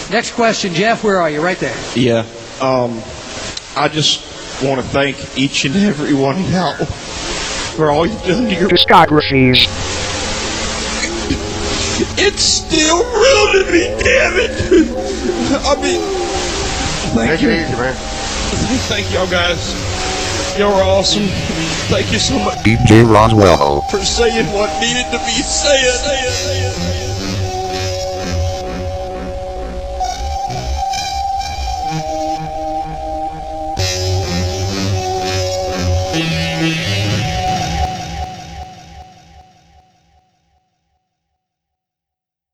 Next question, Jeff. Where are you? Right there. Yeah. I just want to thank each and every one of y'all for all you've done to your discographies. It's still real to me, damn it. I mean, thank you. Easy, man. Thank y'all guys. Y'all are awesome. Thank you so much DJ Roswell. for saying what needed to be said.